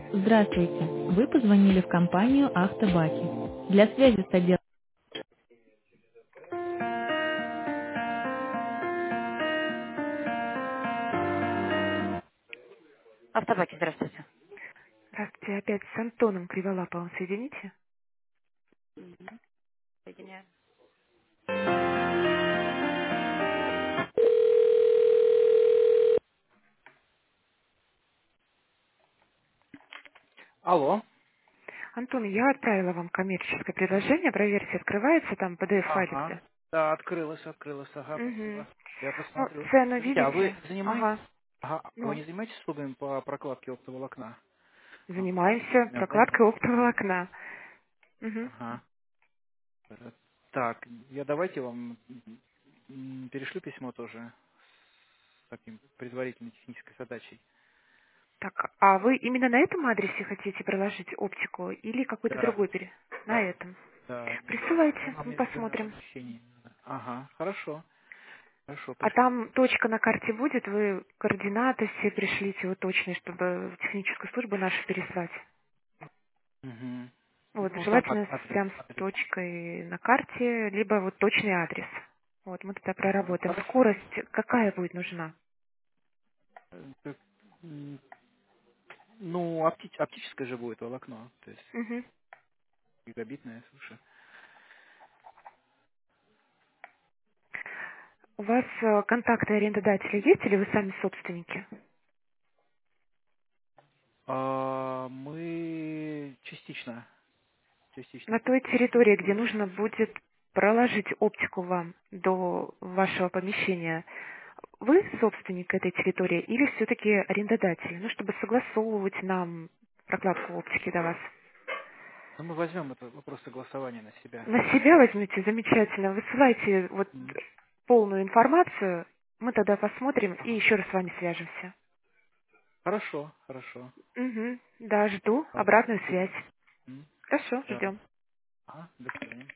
Здравствуйте. Вы позвонили в компанию «Автобаки». Для связи с отделом... Автобаки, здравствуйте. Здравствуйте, опять с Антоном Криволаповым соедините. Соединяю. Алло. Антон, я отправила вам коммерческое предложение, проверьте, открывается там PDF-файлик, Ага. да? Да, открылось. Ага, Угу. спасибо. Я Ну, посмотрю. цену Скажите, а вы видите? занимаетесь... Ага. Ага, а вы Ну, не занимаетесь услугами по прокладке оптоволокна? Ага, занимаемся меня прокладкой заинтересовало. оптового окна. Угу. Ага. Так, я давайте вам перешлю письмо тоже с таким предварительной технической задачей. Так, а вы именно на этом адресе хотите приложить оптику или какой-то Да, другой на да, этом? да, да. Но Присылайте, нам мы несколько посмотрим. помещений надо. Ага, хорошо. Хорошо, А пришлю. там точка на карте будет, вы координаты все пришлите вот точные, чтобы в техническую службу нашу переслать. Угу. Вот, Ну, там желательно адрес, прям с адрес. точкой на карте, либо вот точный адрес. Вот, мы тогда Ага, проработаем. хорошо. Скорость какая будет нужна? Так, ну, оптическое же будет волокно, то есть Мгм. гигабитное, слушай. У вас контакты арендодателя есть или вы сами собственники? Мы частично На той собственники. территории, где нужно будет проложить оптику вам до вашего помещения, вы собственник этой территории или все-таки арендодатель? Ну, чтобы согласовывать нам прокладку оптики до вас. Но мы возьмем это вопрос согласования на себя. На себя возьмете, замечательно. Высылайте вот М. полную информацию, мы тогда посмотрим и еще раз с вами свяжемся. Хорошо, хорошо. Угу. Да, жду Ладно, обратную связь. спасибо. Хорошо, Да. ждем. До свидания.